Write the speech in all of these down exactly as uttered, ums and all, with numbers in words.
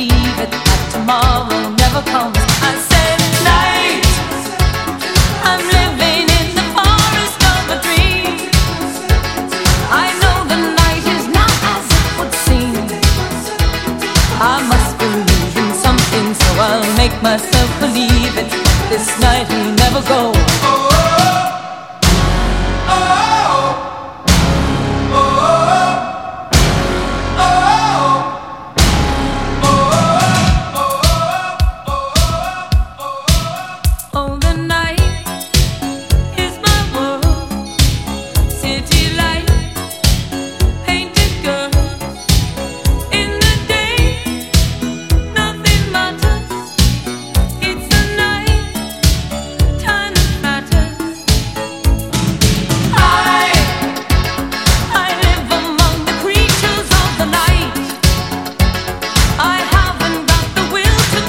believe it, that tomorrow never comes. I said night, I'm living in the forest of a dream. I know the night is not as it would seem. I must believe in something, so I'll make myself believe it. This night will never go.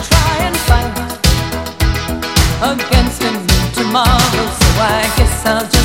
Against a new tomorrow, so I guess I'll